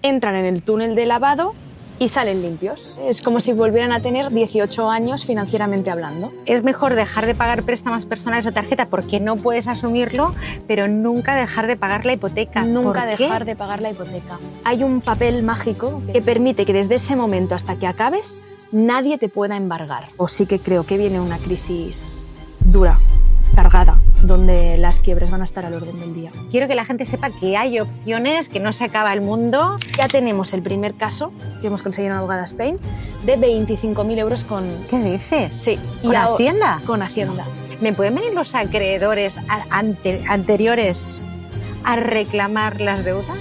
entran en el túnel de lavado y salen limpios. Es como si volvieran a tener 18 años financieramente hablando. Es mejor dejar de pagar préstamos personales o tarjeta porque no puedes asumirlo, pero nunca dejar de pagar la hipoteca. Nunca dejar de pagar la hipoteca. Hay un papel mágico que permite que desde ese momento hasta que acabes nadie te pueda embargar. O sí que creo que viene una crisis dura, cargada, donde las quiebras van a estar al orden del día. Quiero que la gente sepa que hay opciones, que no se acaba el mundo. Ya tenemos el primer caso que hemos conseguido en Abogada Spain de 25.000 euros con... ¿Qué dices? Sí. ¿Con Hacienda? Con Hacienda. ¿Me pueden venir los acreedores anteriores a reclamar las deudas?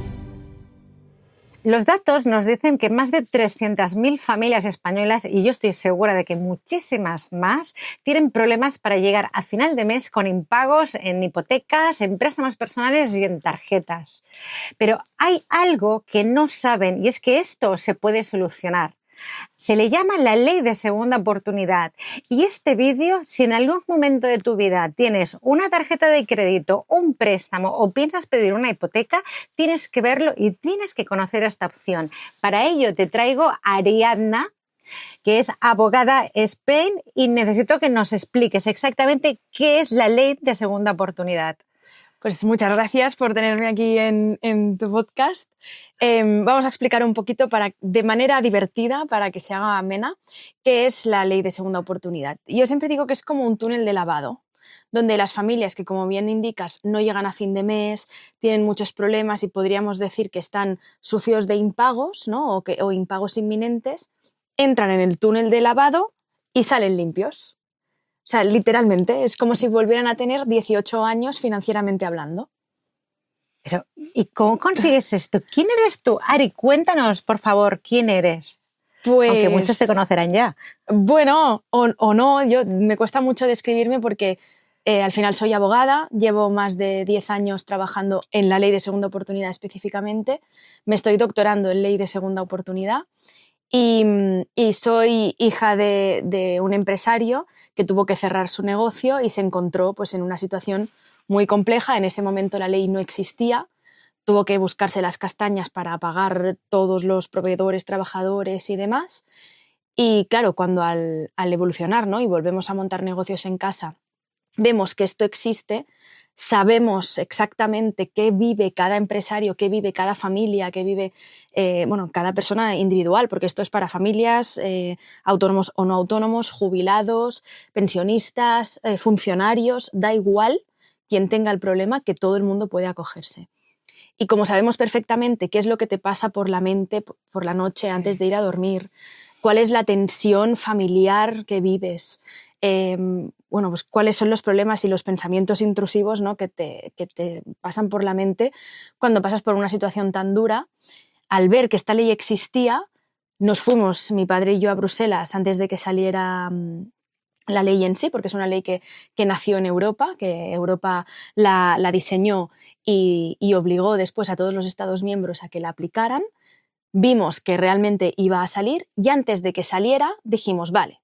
Los datos nos dicen que más de 300.000 familias españolas, y yo estoy segura de que muchísimas más, tienen problemas para llegar a final de mes con impagos en hipotecas, en préstamos personales y en tarjetas. Pero hay algo que no saben y es que esto se puede solucionar. Se le llama la ley de segunda oportunidad y este vídeo, si en algún momento de tu vida tienes una tarjeta de crédito, un préstamo o piensas pedir una hipoteca, tienes que verlo y tienes que conocer esta opción. Para ello te traigo a Ariadna, que es abogada Spain, y necesito que nos expliques exactamente qué es la ley de segunda oportunidad. Pues muchas gracias por tenerme aquí en tu podcast. Vamos a explicar un poquito de manera divertida, para que se haga amena, qué es la ley de segunda oportunidad. Yo siempre digo que es como un túnel de lavado, donde las familias que, como bien indicas, no llegan a fin de mes, tienen muchos problemas y podríamos decir que están sucios de impagos, ¿no? o impagos inminentes, entran en el túnel de lavado y salen limpios. O sea, literalmente, es como si volvieran a tener 18 años financieramente hablando. Pero, ¿y cómo consigues esto? ¿Quién eres tú? Ari, cuéntanos, por favor, ¿quién eres? Pues, aunque muchos te conocerán ya. Bueno, o no, me cuesta mucho describirme porque al final soy abogada, llevo más de 10 años trabajando en la ley de segunda oportunidad específicamente, me estoy doctorando en ley de segunda oportunidad. Y soy hija de un empresario que tuvo que cerrar su negocio y se encontró pues, en una situación muy compleja. En ese momento la ley no existía, tuvo que buscarse las castañas para pagar todos los proveedores, trabajadores y demás. Y claro, cuando al evolucionar, ¿no? y volvemos a montar negocios en casa, vemos que esto existe, sabemos exactamente qué vive cada empresario, qué vive cada familia, qué vive cada persona individual, porque esto es para familias, autónomos o no autónomos, jubilados, pensionistas, funcionarios, da igual quien tenga el problema, que todo el mundo puede acogerse. Y como sabemos perfectamente qué es lo que te pasa por la mente por la noche antes de ir a dormir, cuál es la tensión familiar que vives, pues cuáles son los problemas y los pensamientos intrusivos, ¿no? que te pasan por la mente cuando pasas por una situación tan dura. Al ver que esta ley existía, nos fuimos, mi padre y yo, a Bruselas antes de que saliera la ley en sí, porque es una ley que nació en Europa, que Europa la diseñó y obligó después a todos los Estados miembros a que la aplicaran. Vimos que realmente iba a salir y antes de que saliera dijimos, vale,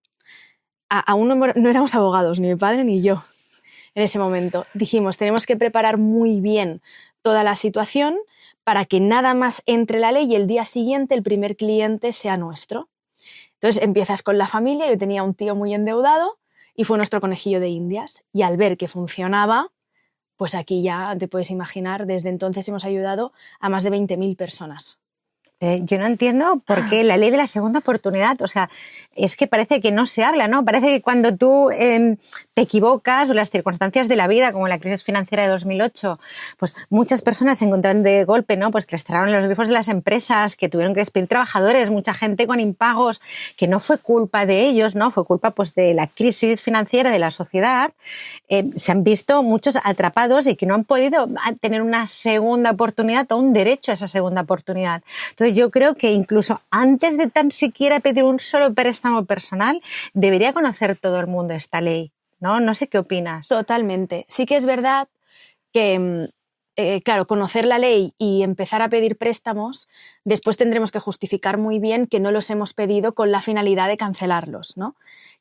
aún no éramos abogados, ni mi padre ni yo en ese momento. Dijimos, tenemos que preparar muy bien toda la situación para que nada más entre la ley y el día siguiente el primer cliente sea nuestro. Entonces empiezas con la familia, yo tenía un tío muy endeudado y fue nuestro conejillo de indias. Y al ver que funcionaba, pues aquí ya te puedes imaginar, desde entonces hemos ayudado a más de 20.000 personas. Yo no entiendo por qué la ley de la segunda oportunidad, o sea, es que parece que no se habla, ¿no? Parece que cuando tú te equivocas o las circunstancias de la vida, como la crisis financiera de 2008, pues muchas personas se encuentran de golpe, ¿no? Pues que les cerraron los grifos de las empresas, que tuvieron que despedir trabajadores, mucha gente con impagos, que no fue culpa de ellos, ¿no? Fue culpa pues de la crisis financiera de la sociedad. Se han visto muchos atrapados y que no han podido tener una segunda oportunidad o un derecho a esa segunda oportunidad. Entonces yo creo que incluso antes de tan siquiera pedir un solo préstamo personal, debería conocer todo el mundo esta ley, ¿no? No sé qué opinas. Totalmente. Sí que es verdad que claro, conocer la ley y empezar a pedir préstamos, después tendremos que justificar muy bien que no los hemos pedido con la finalidad de cancelarlos, ¿no?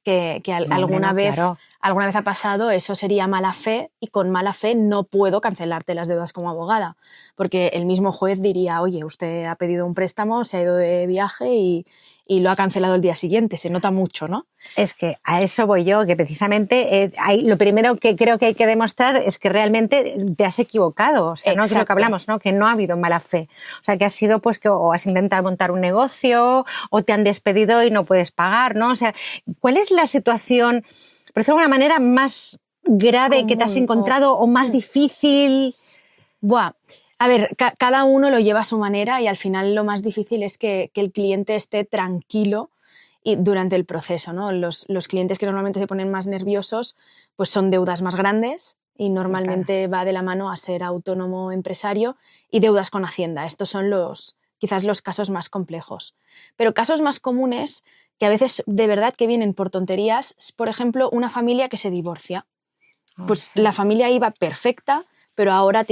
Alguna vez ha pasado, eso sería mala fe, y con mala fe no puedo cancelarte las deudas como abogada, porque el mismo juez diría, oye, usted ha pedido un préstamo, se ha ido de viaje y lo ha cancelado el día siguiente. Se nota mucho, ¿no? Es que a eso voy yo, que precisamente lo primero que creo que hay que demostrar es que realmente te has equivocado. O sea, no es lo que hablamos, ¿no? Que no ha habido mala fe. O sea, que ha sido pues que o has intentado montar un negocio o te han despedido y no puedes pagar, ¿no? O sea, ¿cuál es la situación, por decirlo de alguna manera, más grave que te has encontrado o más difícil? Buah. A ver, cada uno lo lleva a su manera y al final lo más difícil es que el cliente esté tranquilo durante el proceso, ¿no? Los clientes que normalmente se ponen más nerviosos pues son deudas más grandes y normalmente va de la mano a ser autónomo empresario y deudas con Hacienda. Estos son quizás los casos más complejos. Pero casos más comunes que a veces de verdad que vienen por tonterías, por ejemplo, una familia que se divorcia. Pues la familia iba perfecta, pero ahora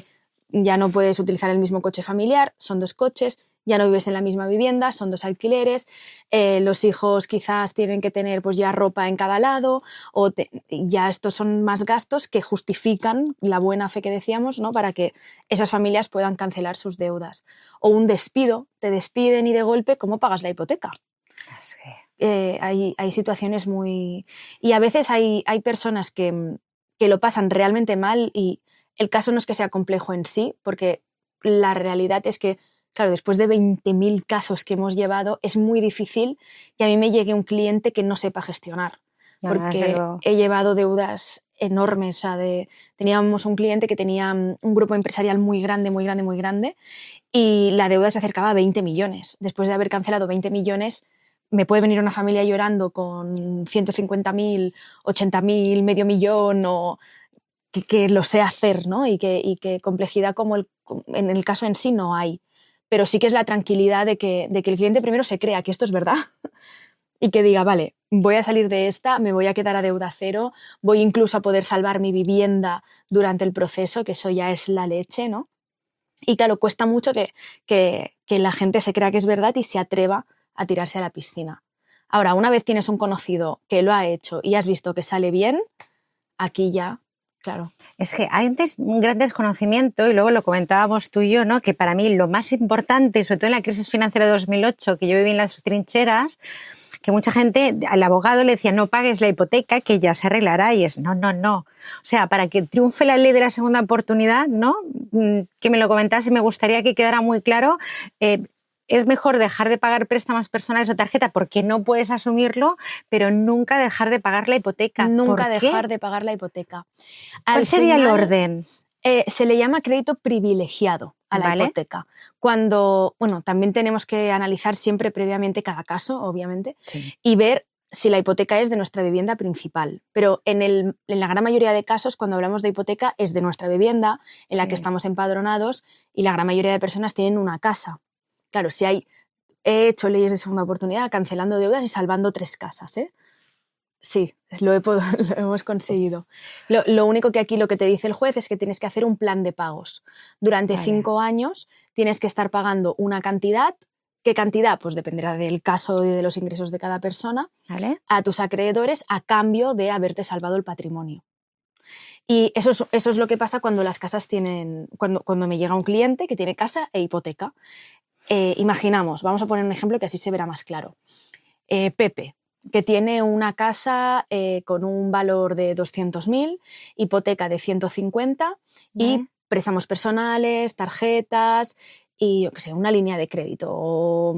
ya no puedes utilizar el mismo coche familiar, son 2 coches, ya no vives en la misma vivienda, son 2 alquileres, los hijos quizás tienen que tener pues ya ropa en cada lado, ya estos son más gastos que justifican la buena fe que decíamos, ¿no? Para que esas familias puedan cancelar sus deudas. O un despido, te despiden y de golpe, ¿cómo pagas la hipoteca? Es que... hay situaciones muy... Y a veces hay personas que lo pasan realmente mal y el caso no es que sea complejo en sí, porque la realidad es que, claro, después de 20.000 casos que hemos llevado, es muy difícil que a mí me llegue un cliente que no sepa gestionar. Porque he llevado deudas enormes. O sea, teníamos un cliente que tenía un grupo empresarial muy grande, muy grande, muy grande, y la deuda se acercaba a 20 millones. Después de haber cancelado 20 millones, me puede venir una familia llorando con 150.000, 80.000, medio millón o... Que lo sé hacer, ¿no? Y que complejidad como en el caso en sí no hay. Pero sí que es la tranquilidad de que el cliente primero se crea que esto es verdad y que diga, vale, voy a salir de esta, me voy a quedar a deuda cero, voy incluso a poder salvar mi vivienda durante el proceso, que eso ya es la leche, ¿no? Y claro, cuesta mucho que la gente se crea que es verdad y se atreva a tirarse a la piscina. Ahora, una vez tienes un conocido que lo ha hecho y has visto que sale bien, aquí ya... Claro. Es que hay un gran desconocimiento, y luego lo comentábamos tú y yo, ¿no? Que para mí lo más importante, sobre todo en la crisis financiera de 2008, que yo viví en las trincheras, que mucha gente, al abogado le decía, no pagues la hipoteca, que ya se arreglará, y es no. O sea, para que triunfe la ley de la segunda oportunidad, ¿no? Que me lo comentase, me gustaría que quedara muy claro. Es mejor dejar de pagar préstamos personales o tarjeta porque no puedes asumirlo, pero nunca dejar de pagar la hipoteca. Nunca dejar de pagar la hipoteca. ¿Cuál sería el orden? Se le llama crédito privilegiado a la hipoteca. Cuando, también tenemos que analizar siempre previamente cada caso, obviamente, y ver si la hipoteca es de nuestra vivienda principal. Pero en la gran mayoría de casos, cuando hablamos de hipoteca, es de nuestra vivienda en la que estamos empadronados y la gran mayoría de personas tienen una casa. Claro, he hecho leyes de segunda oportunidad cancelando deudas y salvando 3 casas, ¿eh? Sí, lo hemos conseguido. Lo único que aquí lo que te dice el juez es que tienes que hacer un plan de pagos. Durante 5 años tienes que estar pagando una cantidad. ¿Qué cantidad? Pues dependerá del caso y de los ingresos de cada persona. A tus acreedores a cambio de haberte salvado el patrimonio. Y eso es lo que pasa cuando las casas tienen... Cuando me llega un cliente que tiene casa e hipoteca. Imaginamos, vamos a poner un ejemplo que así se verá más claro. Pepe, que tiene una casa con un valor de 200.000, hipoteca de 150 y préstamos personales, tarjetas y yo qué sé, una línea de crédito o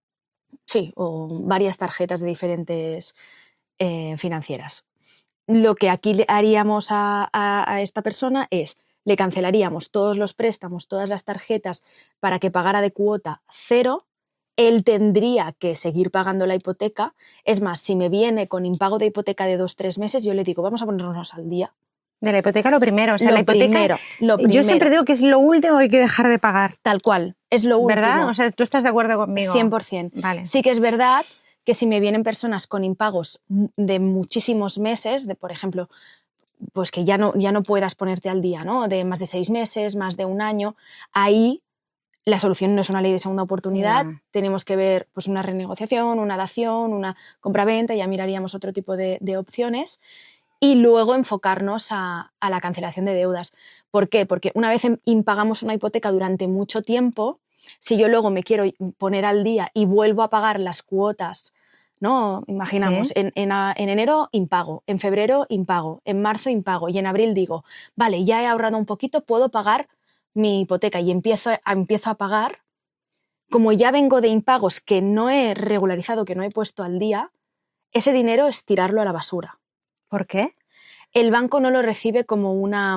varias tarjetas de diferentes financieras. Lo que aquí haríamos a esta persona es le cancelaríamos todos los préstamos, todas las tarjetas para que pagara de cuota 0. Él tendría que seguir pagando la hipoteca. Es más, si me viene con impago de hipoteca de 2-3 meses, yo le digo, vamos a ponernos al día. De la hipoteca lo primero. O sea, lo la hipoteca. Primero. Yo siempre digo que es lo último que hay que dejar de pagar. Tal cual, es lo último. ¿Verdad? O sea, ¿tú estás de acuerdo conmigo? 100%. Vale. Sí que es verdad que si me vienen personas con impagos de muchísimos meses, por ejemplo, pues que ya no puedas ponerte al día, ¿no? De más de 6 meses, más de un año, ahí la solución no es una ley de segunda oportunidad, tenemos que ver pues una renegociación, una dación, una compraventa, ya miraríamos otro tipo de opciones y luego enfocarnos a la cancelación de deudas. ¿Por qué? Porque una vez impagamos una hipoteca durante mucho tiempo, si yo luego me quiero poner al día y vuelvo a pagar las cuotas, ¿no? Imaginamos, Sí. en enero impago, en febrero impago, en marzo impago y en abril digo, vale, ya he ahorrado un poquito, puedo pagar mi hipoteca y empiezo a pagar, como ya vengo de impagos que no he regularizado, que no he puesto al día, ese dinero es tirarlo a la basura. ¿Por qué? El banco no lo recibe como una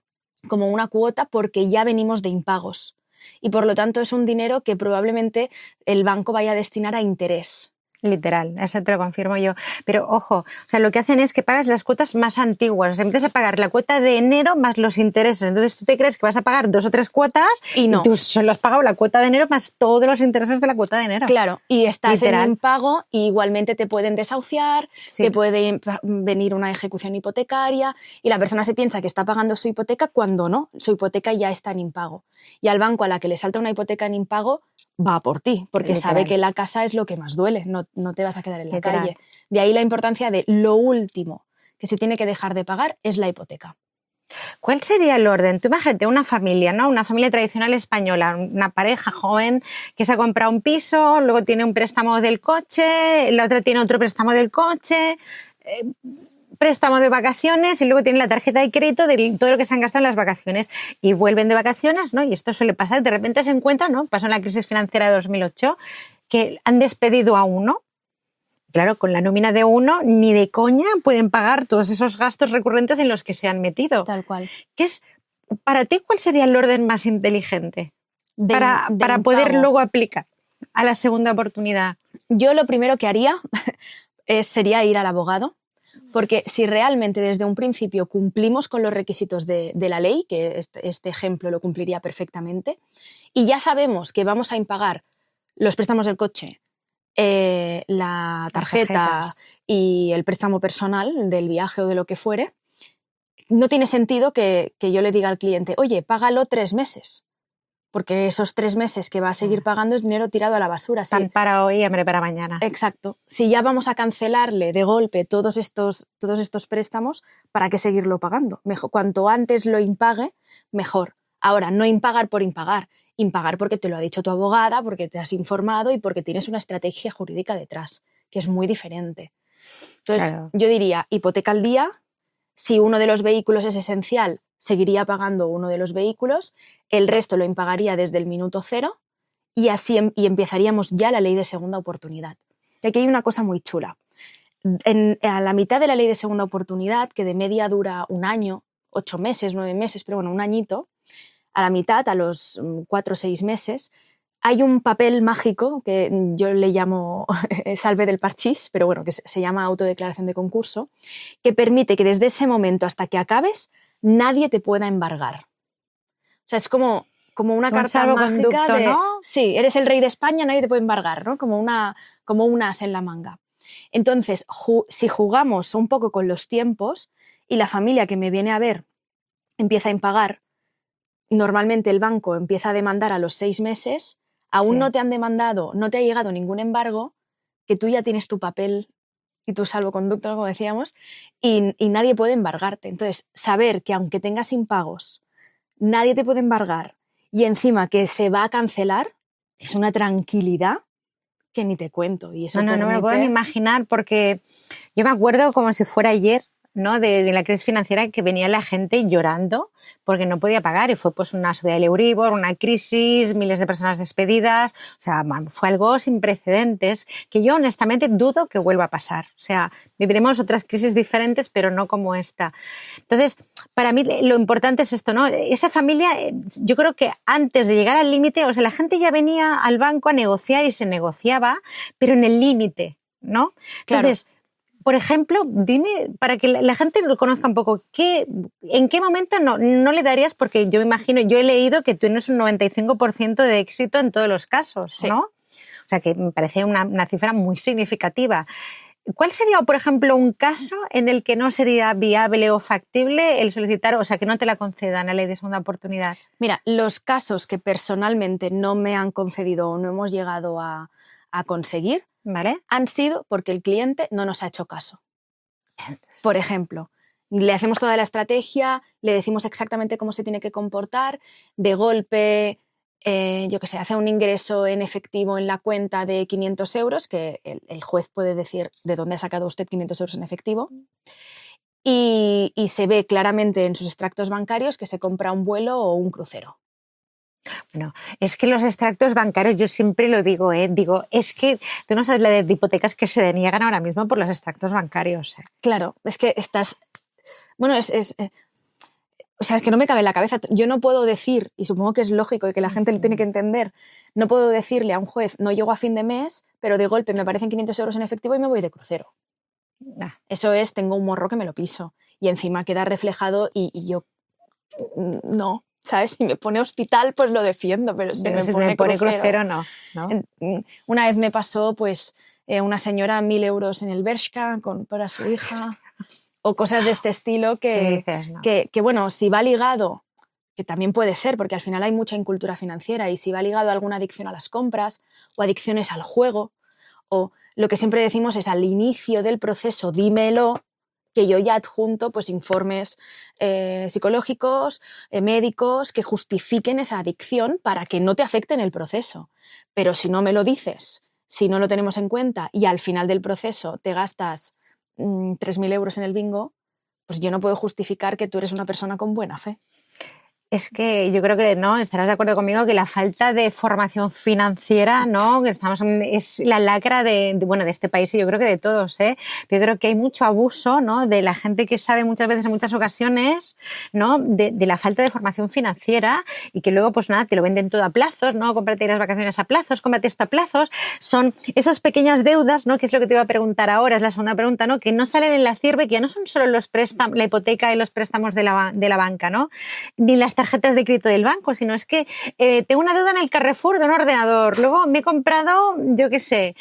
cuota porque ya venimos de impagos y por lo tanto es un dinero que probablemente el banco vaya a destinar a interés. Literal, eso te lo confirmo yo. Pero ojo, o sea, lo que hacen es que pagas las cuotas más antiguas. O sea, empiezas a pagar la cuota de enero más los intereses. Entonces tú te crees que vas a pagar 2 o 3 cuotas y no. Tú solo has pagado la cuota de enero más todos los intereses de la cuota de enero. Claro, y estás Literal. en impago y igualmente te pueden desahuciar, Sí. te puede venir una ejecución hipotecaria y la persona se piensa que está pagando su hipoteca cuando no, su hipoteca ya está en impago. Y al banco a la que le salta una hipoteca en impago va por ti, porque Literal. sabe que la casa es lo que más duele, no te vas a quedar en la Literal. calle. De ahí la importancia de lo último que se tiene que dejar de pagar es la hipoteca. ¿Cuál sería el orden? Tú imagínate una familia, ¿no? Una familia tradicional española, una pareja joven que se ha comprado un piso, luego tiene un préstamo del coche, la otra tiene otro préstamo del coche, préstamo de vacaciones y luego tienen la tarjeta de crédito de todo lo que se han gastado en las vacaciones y vuelven de vacaciones, ¿no? Y esto suele pasar, de repente se encuentran, ¿no? Pasó en la crisis financiera de 2008, que han despedido a uno. Claro, con la nómina de uno ni de coña pueden pagar todos esos gastos recurrentes en los que se han metido. Tal cual. ¿Qué es, para ti, cuál sería el orden más inteligente para poder luego aplicar a la segunda oportunidad? Yo lo primero que haría sería ir al abogado. Porque si realmente desde un principio cumplimos con los requisitos de la ley, que este ejemplo lo cumpliría perfectamente, y ya sabemos que vamos a impagar los préstamos del coche, la tarjeta y el préstamo personal del viaje o de lo que fuere, no tiene sentido que yo le diga al cliente, oye, págalo 3 meses. Porque esos 3 meses que va a seguir pagando es dinero tirado a la basura. Pan para hoy y hambre para mañana. Exacto. Si ya vamos a cancelarle de golpe todos estos préstamos, ¿para qué seguirlo pagando? Mejor, cuanto antes lo impague, mejor. Ahora, no impagar por impagar. Impagar porque te lo ha dicho tu abogada, porque te has informado y porque tienes una estrategia jurídica detrás, que es muy diferente. Entonces, claro, yo diría, hipoteca al día. Si uno de los vehículos es esencial, seguiría pagando uno de los vehículos, el resto lo impagaría desde el minuto cero y así empezaríamos ya la ley de segunda oportunidad. Y aquí hay una cosa muy chula. A la mitad de la ley de segunda oportunidad, que de media dura 1 año, 8 meses, 9 meses, pero bueno, 1 añito, a la mitad, a los 4 o 6 meses, hay un papel mágico que yo le llamo salve del parchís, pero bueno, que se llama autodeclaración de concurso, que permite que desde ese momento hasta que acabes nadie te pueda embargar. O sea, es como una carta mágica de, ¿no? Sí, eres el rey de España, nadie te puede embargar, ¿no? Como un as en la manga. Entonces, si jugamos un poco con los tiempos y la familia que me viene a ver empieza a impagar, normalmente el banco empieza a demandar a los 6 meses, aún no te han demandado, no te ha llegado ningún embargo, que tú ya tienes tu papel y tu salvoconducto, como decíamos, y nadie puede embargarte. Entonces, saber que aunque tengas impagos, nadie te puede embargar y encima que se va a cancelar, es una tranquilidad que ni te cuento. Y eso no me lo puedo ni imaginar, porque yo me acuerdo como si fuera ayer, ¿no? De la crisis financiera, que venía la gente llorando porque no podía pagar y fue pues una subida del Euribor, una crisis, miles de personas despedidas, o sea, fue algo sin precedentes que yo honestamente dudo que vuelva a pasar. O sea, viviremos otras crisis diferentes, pero no como esta. Entonces, para mí lo importante es esto, ¿no? Esa familia, yo creo que antes de llegar al límite, o sea, la gente ya venía al banco a negociar y se negociaba, pero en el límite, ¿no? Entonces, claro. Por ejemplo, dime, para que la gente lo conozca un poco, ¿en qué momento no le darías? Porque yo me imagino, yo he leído que tienes un 95% de éxito en todos los casos, ¿no? Sí. O sea, que me parece una cifra muy significativa. ¿Cuál sería, por ejemplo, un caso en el que no sería viable o factible el solicitar, o sea, que no te la concedan la ley de segunda oportunidad? Mira, los casos que personalmente no me han concedido o no hemos llegado a conseguir, ¿Vale? han sido porque el cliente no nos ha hecho caso. Por ejemplo, le hacemos toda la estrategia, le decimos exactamente cómo se tiene que comportar, de golpe, yo qué sé, hace un ingreso en efectivo en la cuenta de 500 euros, que el juez puede decir de dónde ha sacado usted 500 euros en efectivo, y se ve claramente en sus extractos bancarios que se compra un vuelo o un crucero. Bueno, es que los extractos bancarios, yo siempre lo digo, digo, es que tú no sabes la de hipotecas que se deniegan ahora mismo por los extractos bancarios. Claro, es que estás... Bueno, o sea, es que no me cabe en la cabeza. Yo no puedo decir, y supongo que es lógico y que la gente lo tiene que entender, no puedo decirle a un juez, no llego a fin de mes, pero de golpe me aparecen 500 euros en efectivo y me voy de crucero. Eso es, tengo un morro que me lo piso. Y encima queda reflejado y yo... No, ¿sabes? Si me pone hospital, pues lo defiendo, pero si me pone crucero, no. Una vez me pasó, pues, una señora 1.000 euros en el Bershka para su hija... o cosas de este estilo que, bueno, si va ligado, que también puede ser, porque al final hay mucha incultura financiera, y si va ligado a alguna adicción a las compras o adicciones al juego, o lo que siempre decimos es al inicio del proceso, dímelo, que yo ya adjunto pues informes psicológicos, médicos, que justifiquen esa adicción para que no te afecte en el proceso. Pero si no me lo dices, si no lo tenemos en cuenta y al final del proceso te gastas 3.000 euros en el bingo, pues yo no puedo justificar que tú eres una persona con buena fe. Es que yo creo que no, estarás de acuerdo conmigo que la falta de formación financiera, ¿no? Es la lacra de este país y yo creo que de todos, ¿eh? Yo creo que hay mucho abuso, ¿no? De la gente que sabe muchas veces, en muchas ocasiones, ¿no? De la falta de formación financiera y que luego, pues nada, te lo venden todo a plazos, ¿no? Cómprate las vacaciones a plazos, cómprate esto a plazos. Son esas pequeñas deudas, ¿no? Que es lo que te iba a preguntar ahora, es la segunda pregunta, ¿no? Que no salen en la CIRVE, que ya no son solo los préstamos, la hipoteca y los préstamos de la banca, ¿no? Ni las tarjetas de crédito del banco, sino es que tengo una deuda en el Carrefour de un ordenador, luego me he comprado, yo qué sé,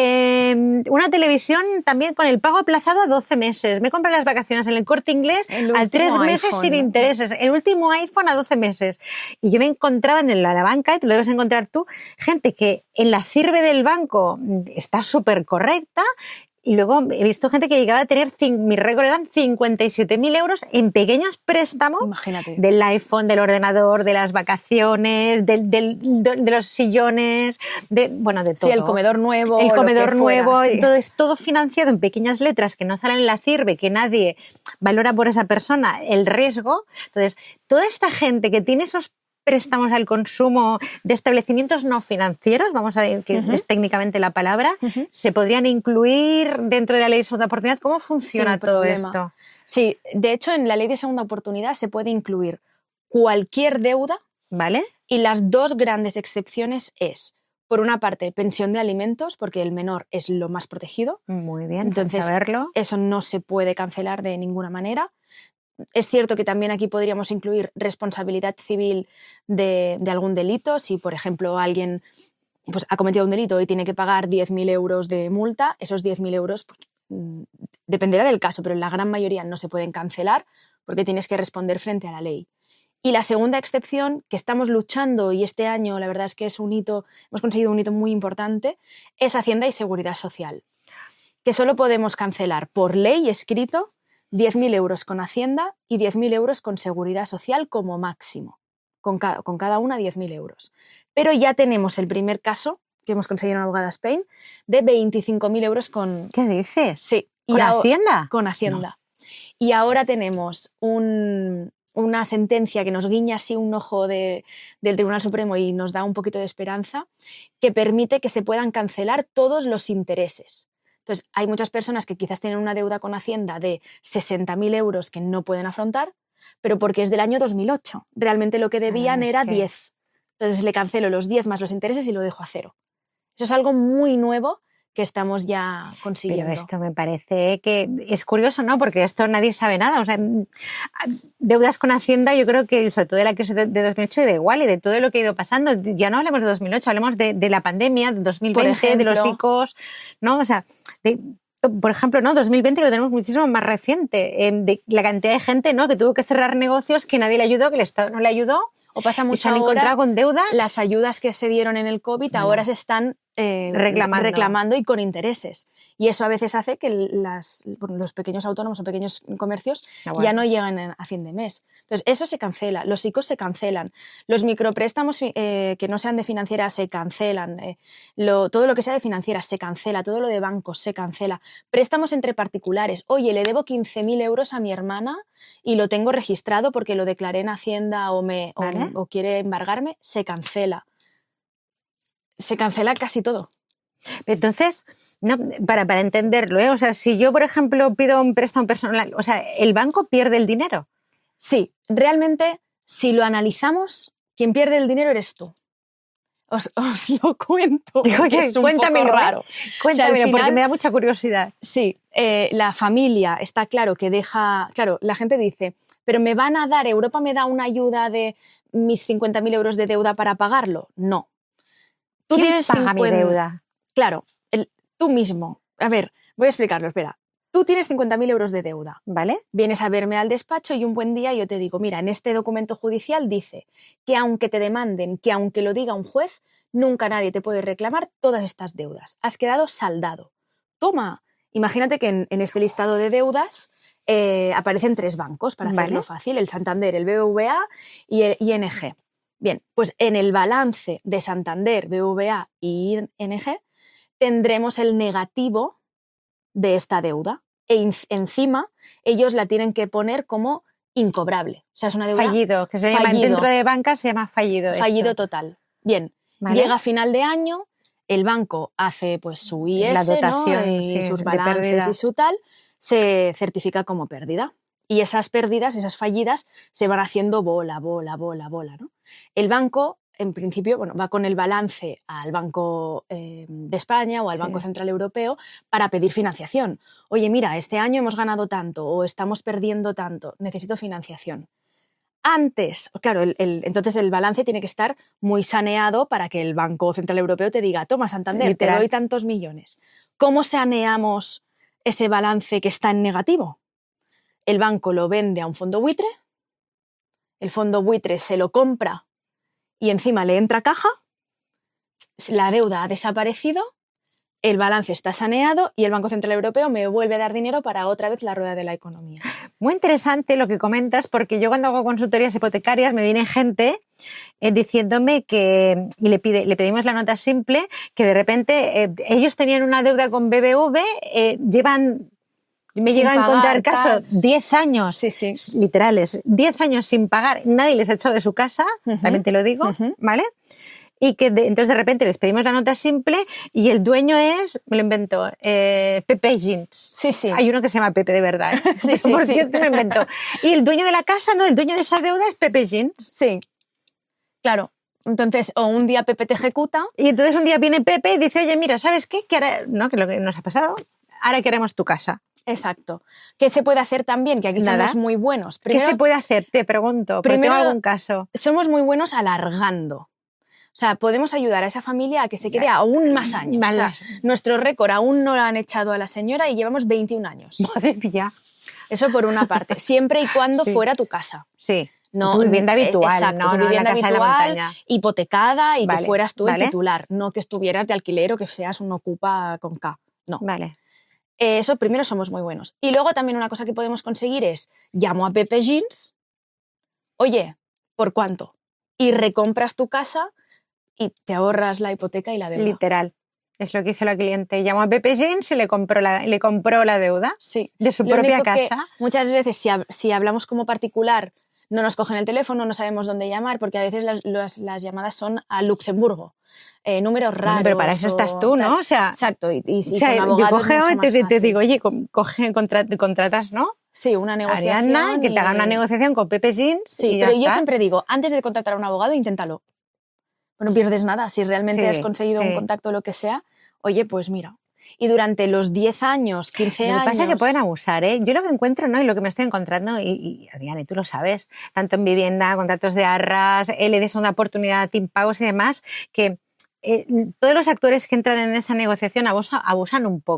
una televisión también con el pago aplazado a 12 meses, me he comprado las vacaciones en el Corte Inglés a 3 meses iPhone, sin intereses, el último iPhone a 12 meses. Y yo me encontraba en la banca, y te lo debes encontrar tú, gente que en la CIRVE del banco está súper correcta. Y luego he visto gente que llegaba a tener, mi récord eran 57.000 euros en pequeños préstamos. Imagínate. Del iPhone, del ordenador, de las vacaciones, de los sillones, de todo. Sí, el comedor nuevo. El comedor nuevo, fuera, sí. Entonces todo financiado en pequeñas letras que no salen en la CIRVE, que nadie valora por esa persona el riesgo. Entonces, toda esta gente que tiene esos préstamos al consumo de establecimientos no financieros, vamos a decir que es técnicamente la palabra, ¿se podrían incluir dentro de la ley de segunda oportunidad? ¿Cómo funciona todo esto? Sí, de hecho en la ley de segunda oportunidad se puede incluir cualquier deuda, ¿vale? Y las dos grandes excepciones es, por una parte, pensión de alimentos, porque el menor es lo más protegido. Muy bien, entonces saberlo. Eso no se puede cancelar de ninguna manera. Es cierto que también aquí podríamos incluir responsabilidad civil de algún delito. Si, por ejemplo, alguien pues, ha cometido un delito y tiene que pagar 10.000 euros de multa, esos 10.000 euros pues, dependerá del caso, pero en la gran mayoría no se pueden cancelar porque tienes que responder frente a la ley. Y la segunda excepción, que estamos luchando, y este año la verdad es que es un hito, hemos conseguido un hito muy importante, es Hacienda y Seguridad Social, que solo podemos cancelar por ley escrito 10.000 euros con Hacienda y 10.000 euros con Seguridad Social como máximo, con cada una 10.000 euros. Pero ya tenemos el primer caso que hemos conseguido en Abogada Spain de 25.000 euros con... ¿Qué dices? Sí. ¿Con Hacienda? Con Hacienda. No. Y ahora tenemos una sentencia que nos guiña así un ojo del Tribunal Supremo y nos da un poquito de esperanza, que permite que se puedan cancelar todos los intereses. Entonces, hay muchas personas que quizás tienen una deuda con Hacienda de 60.000 euros que no pueden afrontar, pero porque es del año 2008. Realmente lo que debían era 10. Entonces, le cancelo los 10 más los intereses y lo dejo a 0. Eso es algo muy nuevo que estamos ya consiguiendo. Pero esto me parece que es curioso, ¿no? Porque esto nadie sabe nada. O sea, deudas con Hacienda, yo creo que sobre todo de la crisis de 2008 y da igual, y de todo lo que ha ido pasando. Ya no hablemos de 2008, hablemos de la pandemia, de 2020, de los ICOs, ¿no? O sea, por ejemplo, ¿no? 2020 lo tenemos muchísimo más reciente, de la cantidad de gente, ¿no? que tuvo que cerrar negocios, que nadie le ayudó, que el Estado no le ayudó. O pasa mucho y se han ahora, encontrado con deudas. Las ayudas que se dieron en el COVID ahora se están reclamando y con intereses. Y eso a veces hace que los pequeños autónomos o pequeños comercios ya no lleguen a fin de mes. Entonces, eso se cancela, los ICOs se cancelan, los micropréstamos que no sean de financiera se cancelan, todo lo que sea de financiera se cancela, todo lo de bancos se cancela, préstamos entre particulares. Oye, le debo 15.000 euros a mi hermana y lo tengo registrado porque lo declaré en Hacienda o quiere embargarme, se cancela. Se cancela casi todo. Entonces, no, para entenderlo, o sea, si yo, por ejemplo, pido un préstamo personal, o sea, ¿el banco pierde el dinero? Sí, realmente, si lo analizamos, quien pierde el dinero eres tú. Os lo cuento. Es un poco raro. Cuéntamelo, o sea, porque me da mucha curiosidad. Sí, la familia está claro que deja... Claro, la gente dice, pero me van a dar, Europa me da una ayuda de mis 50.000 euros de deuda para pagarlo. No. ¿Quién paga mi deuda? Claro, tú mismo. A ver, voy a explicarlo, espera. Tú tienes 50.000 euros de deuda. ¿Vale? Vienes a verme al despacho y un buen día yo te digo, mira, en este documento judicial dice que aunque te demanden, que aunque lo diga un juez, nunca nadie te puede reclamar todas estas deudas. Has quedado saldado. Toma. Imagínate que en este listado de deudas aparecen 3 bancos, para hacerlo fácil, el Santander, el BBVA y el ING. Bien, pues en el balance de Santander, BBVA y ING tendremos el negativo de esta deuda encima ellos la tienen que poner como incobrable. O sea, es una deuda fallido, que se llama dentro de banca se llama fallido. Fallido total. Bien, llega a final de año, el banco hace pues su IS, la dotación, ¿no? Y sus balances y su tal, se certifica como pérdida. Y esas pérdidas, esas fallidas, se van haciendo bola, ¿no? El banco, en principio, va con el balance al Banco de España o al Banco Central Europeo para pedir financiación. Oye, mira, este año hemos ganado tanto o estamos perdiendo tanto, necesito financiación. Antes, claro, entonces el balance tiene que estar muy saneado para que el Banco Central Europeo te diga, toma, Santander, te doy tantos millones. ¿Cómo saneamos ese balance que está en negativo? El banco lo vende a un fondo buitre, el fondo buitre se lo compra y encima le entra caja, la deuda ha desaparecido, el balance está saneado y el Banco Central Europeo me vuelve a dar dinero para otra vez la rueda de la economía. Muy interesante lo que comentas, porque yo cuando hago consultorías hipotecarias me viene gente diciéndome que, y le pedimos la nota simple, que de repente ellos tenían una deuda con BBV, me llega a encontrar casos 10 años, literales, 10 años sin pagar, nadie les ha echado de su casa, también te lo digo, ¿vale? Y que entonces de repente les pedimos la nota simple y el dueño es, me lo invento, Pepe Jeans. Hay uno que se llama Pepe de verdad. Por cierto, me lo invento. Y el dueño de la casa, no, el dueño de esa deuda es Pepe Jeans. Sí, claro. Entonces, o un día Pepe te ejecuta. Y entonces un día viene Pepe y dice, oye, mira, ¿sabes qué? Que ahora, ¿no? Que lo que nos ha pasado, ahora queremos tu casa. Exacto. ¿Qué se puede hacer también? Que aquí somos muy buenos. Primero, ¿qué se puede hacer? Te pregunto, porque tengo algún caso. Somos muy buenos alargando. O sea, podemos ayudar a esa familia a que se quede aún más años. O sea, nuestro récord aún no lo han echado a la señora y llevamos 21 años. Madre mía. Eso por una parte. Siempre y cuando fuera tu casa. Sí. No, tu vivienda habitual. Exacto, tu vivienda habitual, hipotecada y que fueras tú el titular. No que estuvieras de alquiler o que seas un ocupa con K. No. Vale. Eso primero somos muy buenos. Y luego también una cosa que podemos conseguir es, llamo a Pepe Jeans, oye, ¿por cuánto? Y recompras tu casa y te ahorras la hipoteca y la deuda. Literal. Es lo que hizo la cliente. Llamó a Pepe Jeans y le compró la deuda de su propia casa. Muchas veces, si hablamos como particular, no nos cogen el teléfono, no sabemos dónde llamar, porque a veces las llamadas son a Luxemburgo. Números raros. Bueno, pero para eso estás tú, ¿no? O sea, exacto. Y o sea, con abogados yo te digo, oye, contratas, ¿no? Sí, una negociación. Ariadna, que te haga una negociación con Pepe Jeans. Sí, pero yo siempre digo, antes de contratar a un abogado, inténtalo. No pierdes nada. Si realmente has conseguido un contacto o lo que sea, oye, pues mira. Y durante los 10 años, 15 años... Lo que pasa es que pueden abusar, ¿eh? Yo lo que encuentro, ¿no? Y lo que me estoy encontrando, y Adriana, y tú lo sabes, tanto en vivienda, contratos de arras, L de segunda oportunidad, impagos y demás, que todos los actores que entran en esa negociación abusan un poco.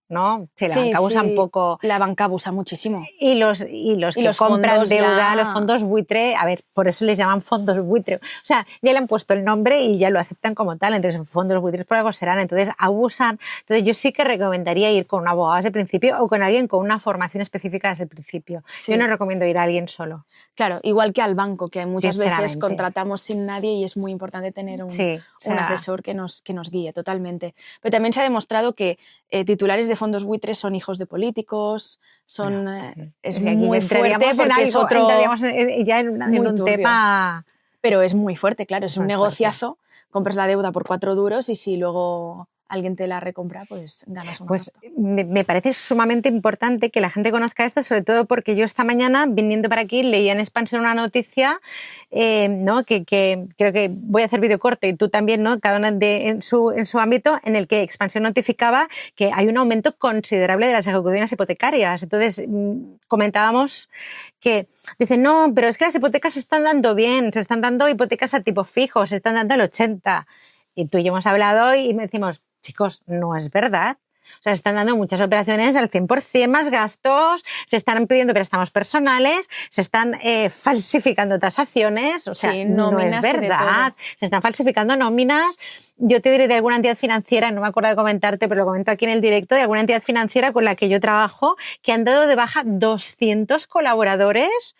¿no? Sí, la banca abusa un poco. La banca abusa muchísimo. Y los que compran deuda, los fondos buitre, a ver, por eso les llaman fondos buitre. O sea, ya le han puesto el nombre y ya lo aceptan como tal, entonces fondos buitres por algo serán, entonces abusan. Entonces yo sí que recomendaría ir con un abogado desde el principio o con alguien con una formación específica desde el principio. Sí. Yo no recomiendo ir a alguien solo. Claro, igual que al banco, que muchas veces contratamos sin nadie y es muy importante tener un asesor que nos guíe totalmente. Pero también se ha demostrado que titulares de fondos buitres son hijos de políticos, son es muy fuerte porque es otro... Entraríamos ya en un tema... Pero es muy fuerte, claro, es un negociazo, compras la deuda por 4 duros y si luego alguien te la recompra, pues ganas un gasto. Me parece sumamente importante que la gente conozca esto, sobre todo porque yo esta mañana, viniendo para aquí, leía en Expansión una noticia, ¿no? que creo que voy a hacer videocorte y tú también, ¿no? Cada uno en su ámbito, en el que Expansión notificaba que hay un aumento considerable de las ejecuciones hipotecarias. Entonces, comentábamos que dicen, no, pero es que las hipotecas se están dando bien, se están dando hipotecas a tipo fijo, se están dando al 80%. Y tú y yo hemos hablado y me decimos, chicos, no es verdad. O sea, se están dando muchas operaciones al 100%, más gastos, se están pidiendo préstamos personales, se están falsificando tasaciones, o sea, no es verdad. Se están falsificando nóminas. Yo te diré de alguna entidad financiera, no me acuerdo de comentarte, pero lo comento aquí en el directo, de alguna entidad financiera con la que yo trabajo, que han dado de baja 200 colaboradores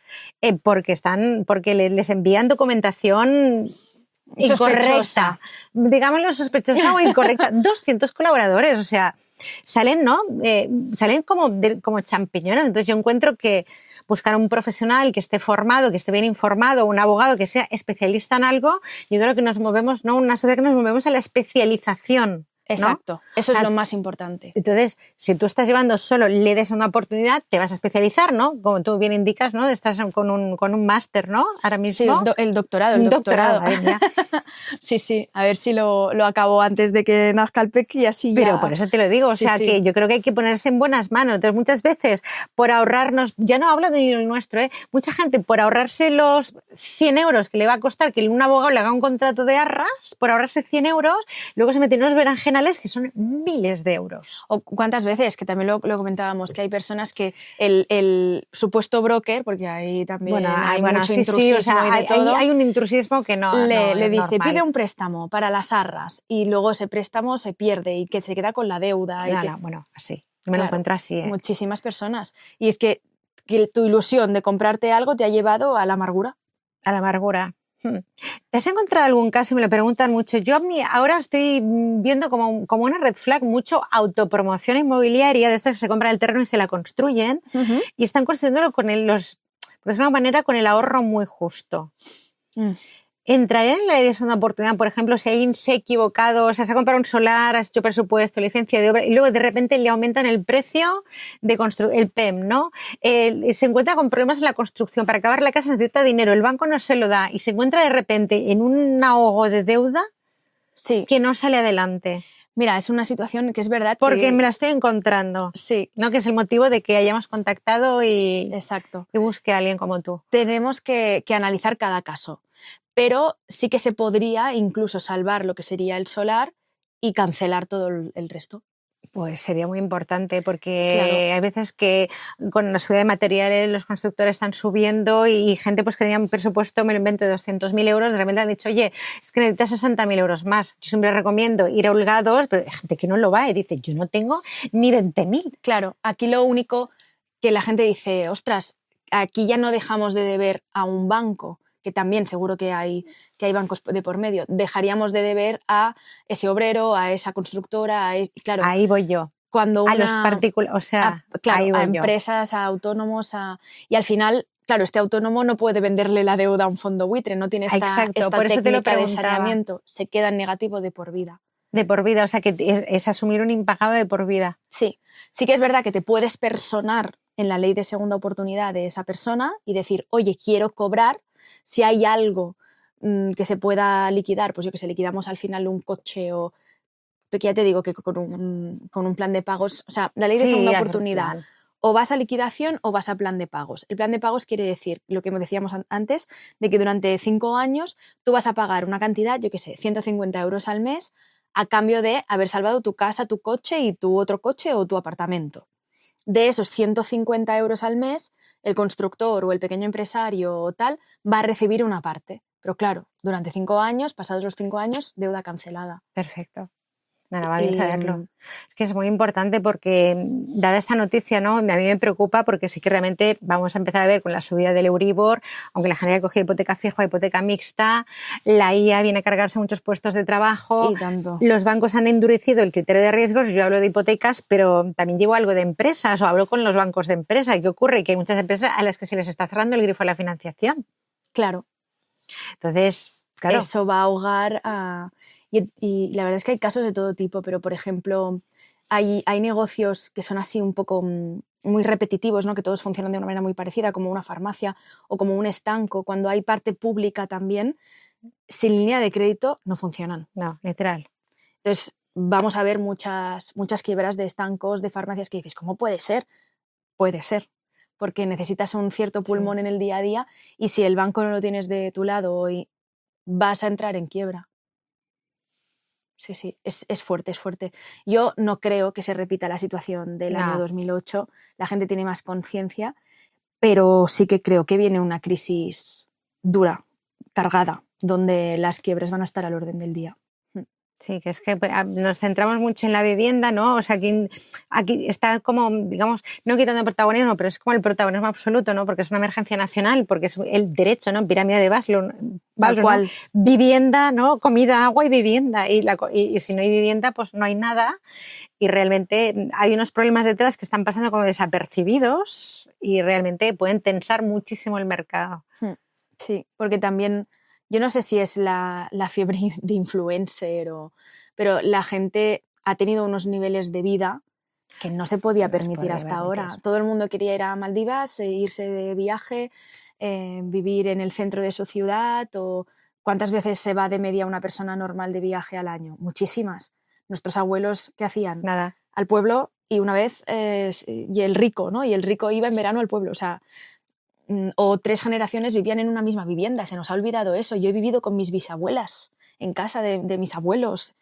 porque les envían documentación incorrecta, digámoslo sospechosa o incorrecta. 200 colaboradores, o sea, salen, ¿no? Salen como champiñones. Entonces yo encuentro que buscar un profesional que esté formado, que esté bien informado, un abogado que sea especialista en algo, yo creo que nos movemos, ¿no? Una sociedad que nos movemos a la especialización. Exacto, ¿no? Eso es lo más importante. Entonces, si tú estás llevando solo, le des una oportunidad, te vas a especializar, ¿no? Como tú bien indicas, ¿no? Estás con un máster, ¿no? Ahora mismo. Sí, el doctorado. Madre mía. Sí, a ver si lo acabo antes de que nazca el peque y así ya... Pero por eso te lo digo, o sea, que yo creo que hay que ponerse en buenas manos. Entonces, muchas veces, por ahorrarnos, ya no hablo de dinero nuestro, mucha gente por ahorrarse los 100 euros que le va a costar que un abogado le haga un contrato de arras, por ahorrarse 100 euros, luego se meten unos berenjenales que son miles de euros. O cuántas veces, que también lo comentábamos, que hay personas que el supuesto broker, porque ahí también hay mucho intrusismo, o sea, y de todo, hay un intrusismo que no le dice, normal. pide un préstamo para las arras y luego ese préstamo se pierde y que se queda con la deuda. Bueno, así. Me lo encuentro así. Muchísimas personas. Y es que tu ilusión de comprarte algo te ha llevado a la amargura. A la amargura. ¿Te has encontrado algún caso? Y me lo preguntan mucho. Yo ahora estoy viendo como una red flag mucho autopromoción inmobiliaria de estas que se compran el terreno y se la construyen y están construyéndolo por de una manera con el ahorro muy justo. ¿Entraría en la ley de segunda oportunidad, por ejemplo, si alguien se ha equivocado, o sea, se ha comprado un solar, ha hecho presupuesto, licencia de obra, y luego de repente le aumentan el precio de el PEM, ¿no? Se encuentra con problemas en la construcción, para acabar la casa necesita dinero, el banco no se lo da, y se encuentra de repente en un ahogo de deuda que no sale adelante. Mira, es una situación que es verdad porque me la estoy encontrando. Sí. ¿No? Que es el motivo de que hayamos contactado y busque a alguien como tú. Tenemos que analizar cada caso. Pero sí que se podría incluso salvar lo que sería el solar y cancelar todo el resto. Pues sería muy importante porque hay veces que con la subida de materiales los constructores están subiendo y gente pues que tenía un presupuesto, me lo invento, de 200.000 euros, de repente han dicho, oye, es que necesitas 60.000 euros más. Yo siempre recomiendo ir a holgados, pero hay gente que no lo va y dice, yo no tengo ni 20.000. Claro, aquí lo único que la gente dice, ostras, aquí ya no dejamos de deber a un banco, que también seguro que hay bancos de por medio, dejaríamos de deber a ese obrero, a esa constructora, claro. Ahí voy yo. A los particulares, o sea, ahí voy a empresas, a autónomos, y al final, claro, este autónomo no puede venderle la deuda a un fondo buitre, no tiene esta por eso técnica de saneamiento, se queda en negativo de por vida. De por vida, o sea, que es asumir un impagado de por vida. Sí que es verdad que te puedes personar en la ley de segunda oportunidad de esa persona y decir, oye, quiero cobrar. Si hay algo que se pueda liquidar, pues yo que sé, liquidamos al final un coche o... Porque ya te digo que con un plan de pagos... O sea, la ley de segunda oportunidad, o vas a liquidación o vas a plan de pagos. El plan de pagos quiere decir, lo que decíamos antes, de que durante 5 años tú vas a pagar una cantidad, yo que sé, 150 euros al mes a cambio de haber salvado tu casa, tu coche y tu otro coche o tu apartamento. De esos 150 euros al mes, el constructor o el pequeño empresario o tal va a recibir una parte. Pero claro, durante 5 años, pasados los 5 años, deuda cancelada. Perfecto. No, va bien saberlo. Es que es muy importante porque, dada esta noticia, ¿no? A mí me preocupa porque sí que realmente vamos a empezar a ver con la subida del Euribor, aunque la gente haya cogido hipoteca fija o hipoteca mixta, la IA viene a cargarse muchos puestos de trabajo. Y tanto. Los bancos han endurecido el criterio de riesgos. Yo hablo de hipotecas, pero también llevo algo de empresas o hablo con los bancos de empresa. ¿Qué ocurre? Que hay muchas empresas a las que se les está cerrando el grifo de la financiación. Claro. Entonces, claro. Eso va a ahogar a... Y la verdad es que hay casos de todo tipo, pero por ejemplo hay negocios que son así un poco muy repetitivos, ¿no? Que todos funcionan de una manera muy parecida, como una farmacia o como un estanco. Cuando hay parte pública también, sin línea de crédito no funcionan. No, literal. Entonces vamos a ver muchas quiebras de estancos, de farmacias que dices, ¿cómo puede ser? Puede ser, porque necesitas un cierto pulmón en el día a día y si el banco no lo tienes de tu lado hoy, vas a entrar en quiebra. Sí, es fuerte, es fuerte. Yo no creo que se repita la situación del año 2008. La gente tiene más conciencia, pero sí que creo que viene una crisis dura, cargada, donde las quiebras van a estar al orden del día. Sí, que es que nos centramos mucho en la vivienda, ¿no? O sea, aquí está como, digamos, no quitando protagonismo, pero es como el protagonismo absoluto, ¿no? Porque es una emergencia nacional, porque es el derecho, ¿no? Pirámide de Maslow, ¿no? Vivienda, ¿no? Comida, agua y vivienda. Y si no hay vivienda, pues no hay nada. Y realmente hay unos problemas detrás que están pasando como desapercibidos y realmente pueden tensar muchísimo el mercado. Sí, porque también... Yo no sé si es la fiebre de influencer pero la gente ha tenido unos niveles de vida que no se podía permitir hasta ahora. Todo el mundo quería ir a Maldivas, irse de viaje, vivir en el centro de su ciudad. O ¿cuántas veces se va de media una persona normal de viaje al año? Muchísimas. Nuestros abuelos, ¿qué hacían? Nada. Al pueblo y una vez, y el rico, ¿no? Y el rico iba en verano al pueblo, o sea... O 3 generaciones vivían en una misma vivienda, se nos ha olvidado eso. Yo he vivido con mis bisabuelas en casa de mis abuelos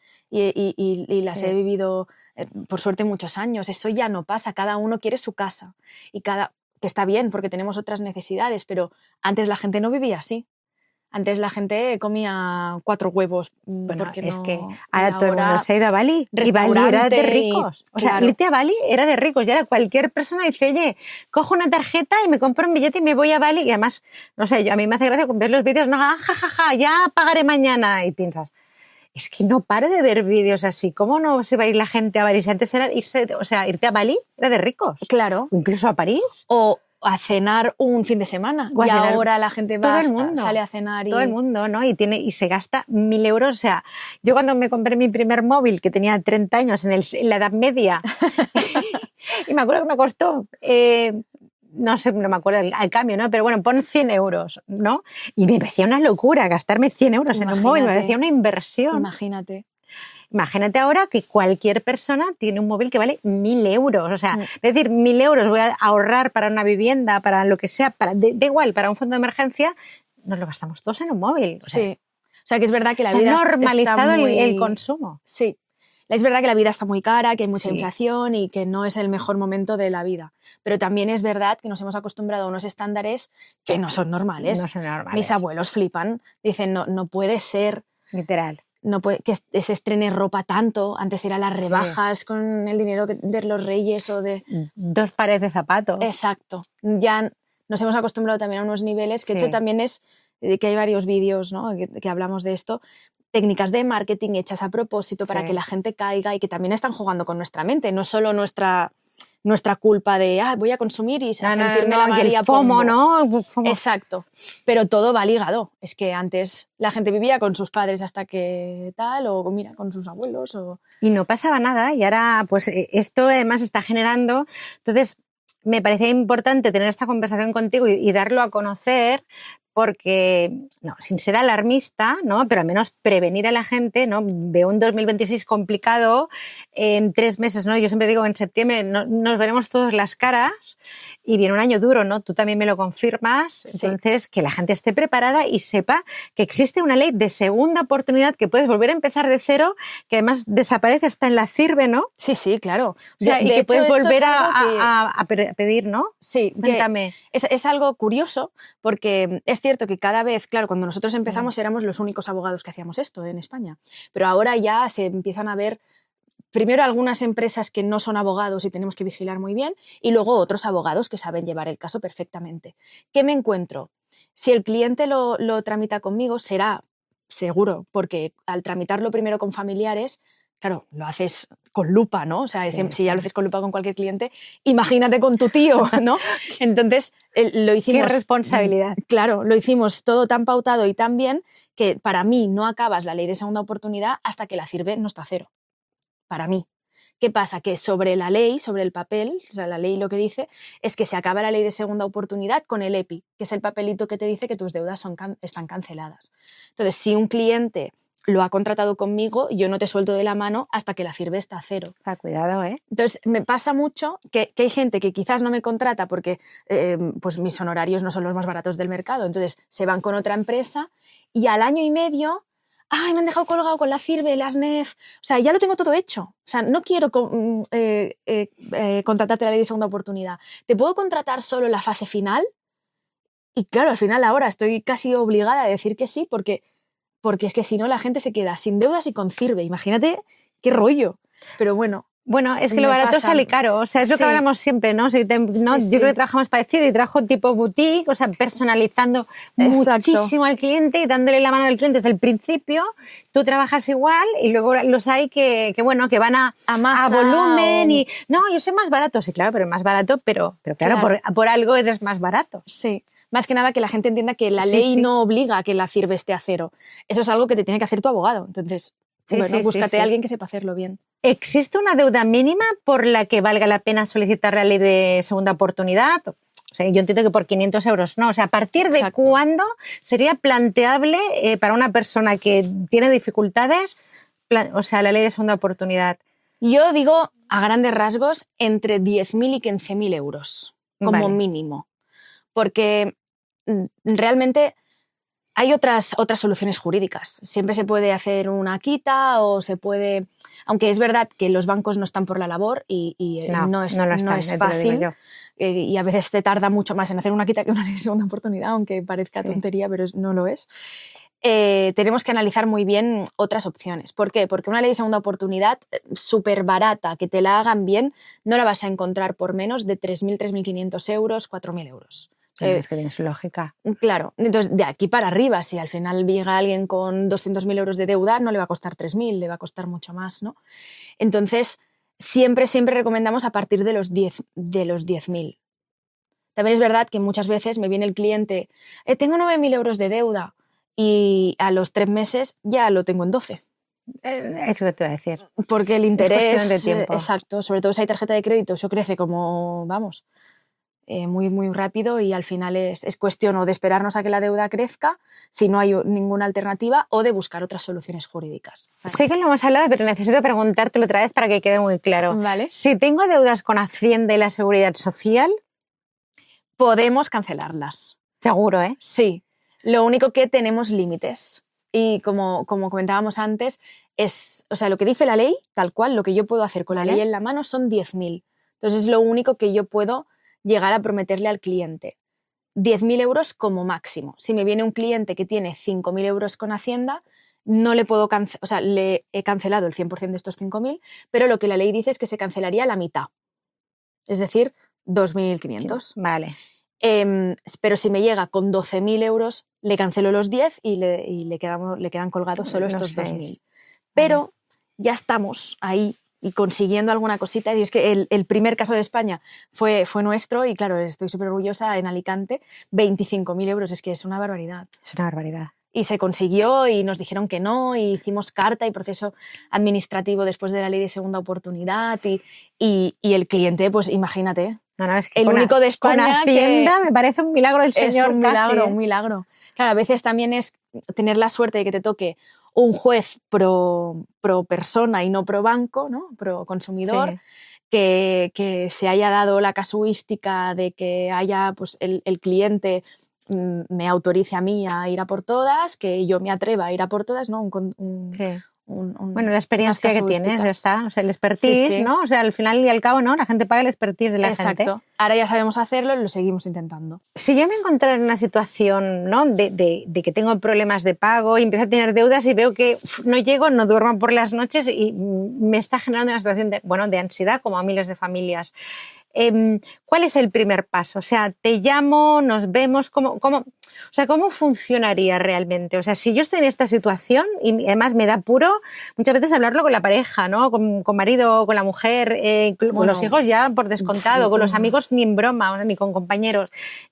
y las he vivido, por suerte, muchos años. Eso ya no pasa, cada uno quiere su casa que está bien porque tenemos otras necesidades, pero antes la gente no vivía así. Antes la gente comía 4 huevos. Bueno, porque es no, que ahora todo el mundo se ha ido a Bali. Y Bali era de ricos. O sea, irte a Bali era de ricos. Y ahora cualquier persona dice, oye, cojo una tarjeta y me compro un billete y me voy a Bali. Y además, no sé, a mí me hace gracia ver los vídeos, no, jajaja, ya pagaré mañana. Y piensas, es que no paro de ver vídeos así. ¿Cómo no se va a ir la gente a Bali? Si antes era irte a Bali era de ricos. Claro. O incluso a París. O a cenar un fin de semana. Y ahora la gente sale a cenar. Todo el mundo, ¿no? Y se gasta 1.000 euros. O sea, yo cuando me compré mi primer móvil, que tenía 30 años en la Edad Media, y me acuerdo que me costó... no sé, no me acuerdo al cambio, ¿no? Pero bueno, pon 100 euros, ¿no? Y me parecía una locura gastarme 100 euros en un móvil, me parecía una inversión. Imagínate ahora que cualquier persona tiene un móvil que vale 1.000 euros. O sea, es decir, 1.000 euros voy a ahorrar para una vivienda, para lo que sea, da igual, para un fondo de emergencia, nos lo gastamos todos en un móvil. O sea, sí. O sea, que es verdad que la vida normalizado está muy... el consumo. Sí. Es verdad que la vida está muy cara, que hay mucha inflación y que no es el mejor momento de la vida. Pero también es verdad que nos hemos acostumbrado a unos estándares que no son normales. No son normales. Mis abuelos flipan. Dicen, no puede ser... Literal. No puede, que se estrene ropa tanto. Antes era las rebajas con el dinero de los reyes o de... 2 pares de zapatos. Exacto. Ya nos hemos acostumbrado también a unos niveles que eso también es... que hay varios vídeos, ¿no? que hablamos de esto, técnicas de marketing hechas a propósito para que la gente caiga y que también están jugando con nuestra mente, no solo nuestra culpa de voy a consumir y sentirme la María el FOMO, ¿no? FOMO. Exacto, pero todo va ligado. Es que antes la gente vivía con sus padres hasta que tal, o mira, con sus abuelos. Y no pasaba nada, y ahora pues esto además está generando... Entonces, me parecía importante tener esta conversación contigo y darlo a conocer porque, no, sin ser alarmista, ¿no? Pero al menos prevenir a la gente, ¿no? Veo un 2026 complicado, en 3 meses, ¿no? Yo siempre digo, en septiembre nos veremos todas las caras y viene un año duro, ¿no? Tú también me lo confirmas. Sí. Entonces, que la gente esté preparada y sepa que existe una ley de segunda oportunidad, que puedes volver a empezar de cero, que además desaparece hasta en la CIRBE, ¿no? Sí, sí, claro. O sea, y que hecho, puedes esto es volver algo a pedir, ¿no? Sí, Cuéntame. Es algo curioso porque es cierto que cada vez, claro, cuando nosotros empezamos éramos los únicos abogados que hacíamos esto en España, pero ahora ya se empiezan a ver primero algunas empresas que no son abogados y tenemos que vigilar muy bien y luego otros abogados que saben llevar el caso perfectamente. ¿Qué me encuentro? Si el cliente lo tramita conmigo será seguro, porque al tramitarlo primero con familiares, claro, lo haces con lupa, ¿no? O sea, Sí, si ya lo haces con lupa con cualquier cliente, imagínate con tu tío, ¿no? Entonces, lo hicimos... ¡Qué responsabilidad! Claro, lo hicimos todo tan pautado y tan bien que para mí no acabas la ley de segunda oportunidad hasta que la CIRBE no está a cero. Para mí. ¿Qué pasa? Que sobre la ley, sobre el papel, o sea, la ley lo que dice es que se acaba la ley de segunda oportunidad con el EPI, que es el papelito que te dice que tus deudas están canceladas. Entonces, si un cliente lo ha contratado conmigo, yo no te suelto de la mano hasta que la CIRBE está a cero. O sea, cuidado, ¿eh? Entonces, me pasa mucho que hay gente que quizás no me contrata porque pues mis honorarios no son los más baratos del mercado, entonces se van con otra empresa y al año y medio... ¡Ay, me han dejado colgado con la CIRBE, las NEF! O sea, ya lo tengo todo hecho. O sea, no quiero contratarte la ley de segunda oportunidad. ¿Te puedo contratar solo en la fase final? Y claro, al final ahora estoy casi obligada a decir que sí, porque es que si no la gente se queda sin deudas y con CIRBE. Imagínate qué rollo. Pero bueno. Bueno, es que lo barato sale caro, o sea, es lo que hablamos siempre, ¿no? Yo creo que trabajamos parecido y trabajo tipo boutique, o sea, personalizando muchísimo al cliente y dándole la mano al cliente desde el principio. Tú trabajas igual y luego los hay que van a volumen y... No, yo soy más barato, sí, claro, pero más barato, pero claro. Por algo eres más barato. Sí. Más que nada que la gente entienda que la ley no obliga a que la CIRBE esté a cero. Eso es algo que te tiene que hacer tu abogado. Entonces, búscate a alguien que sepa hacerlo bien. ¿Existe una deuda mínima por la que valga la pena solicitar la ley de segunda oportunidad? O sea, yo entiendo que por 500 euros no. O sea, ¿a partir de cuándo sería planteable para una persona que tiene dificultades, o sea, la ley de segunda oportunidad? Yo digo, a grandes rasgos, entre 10.000 y 15.000 euros, como mínimo. Porque realmente... Hay otras soluciones jurídicas. Siempre se puede hacer una quita o se puede... Aunque es verdad que los bancos no están por la labor y no es fácil. Y a veces se tarda mucho más en hacer una quita que una ley de segunda oportunidad, aunque parezca tontería, pero no lo es. Tenemos que analizar muy bien otras opciones. ¿Por qué? Porque una ley de segunda oportunidad súper barata, que te la hagan bien, no la vas a encontrar por menos de 3.000, 3.500 euros, 4.000 euros. Es que tiene su lógica. Claro, entonces de aquí para arriba, si al final llega alguien con 200.000 euros de deuda, no le va a costar 3.000, le va a costar mucho más, ¿no? Entonces, siempre recomendamos a partir de los 10.000. También es verdad que muchas veces me viene el cliente, tengo 9.000 euros de deuda y a los 3 meses ya lo tengo en 12. Eso que te iba a decir. Porque el interés, es cuestión de tiempo. Exacto, sobre todo si hay tarjeta de crédito, eso crece como, vamos... muy, muy rápido y al final es cuestión o de esperarnos a que la deuda crezca si no hay ninguna alternativa o de buscar otras soluciones jurídicas. Sé que lo hemos hablado, pero necesito preguntártelo otra vez para que quede muy claro. ¿Vale? Si tengo deudas con Hacienda y la Seguridad Social... Podemos cancelarlas. Seguro, ¿eh? Sí. Lo único que tenemos límites. Y como comentábamos antes, o sea, lo que dice la ley, tal cual, lo que yo puedo hacer con la ley en la mano son 10.000. Entonces es lo único que yo puedo llegar a prometerle al cliente. 10.000 euros como máximo. Si me viene un cliente que tiene 5.000 euros con Hacienda, no le puedo o sea, le he cancelado el 100% de estos 5.000, pero lo que la ley dice es que se cancelaría la mitad. Es decir, 2.500. Vale. Pero si me llega con 12.000 euros, le cancelo los 10 y le quedan colgados solo estos 2.000. Pero ya estamos ahí y consiguiendo alguna cosita. Y es que el primer caso de España fue nuestro y claro, estoy súper orgullosa en Alicante, 25.000 euros, es que es una barbaridad. Es una barbaridad. Y se consiguió y nos dijeron que no y hicimos carta y proceso administrativo después de la ley de segunda oportunidad y el cliente, pues imagínate. No, es que el único de España con Hacienda me parece un milagro del Señor. Es un milagro, un milagro. Claro, a veces también es tener la suerte de que te toque un juez pro persona y no pro banco, ¿no? Pro consumidor, sí. que se haya dado la casuística de que haya, pues, el cliente me autorice a mí a ir a por todas, que yo me atreva a ir a por todas, ¿no? Sí. Bueno, la experiencia que tienes ya está, o sea, el expertise, sí. ¿no? O sea, al final y al cabo, ¿no? La gente paga el expertise de la gente. Exacto. Ahora ya sabemos hacerlo y lo seguimos intentando. Si yo me encontrara en una situación, ¿no? de que tengo problemas de pago y empiezo a tener deudas y veo que no llego, no duermo por las noches y me está generando una situación de ansiedad, como a miles de familias. ¿Cuál es el primer paso? O sea, te llamo, nos vemos, ¿cómo funcionaría realmente? O sea, si yo estoy en esta situación y además me da apuro, muchas veces hablarlo con la pareja, ¿no? Con marido, con la mujer, con los hijos ya por descontado, con los amigos ni en broma, ni con compañeros.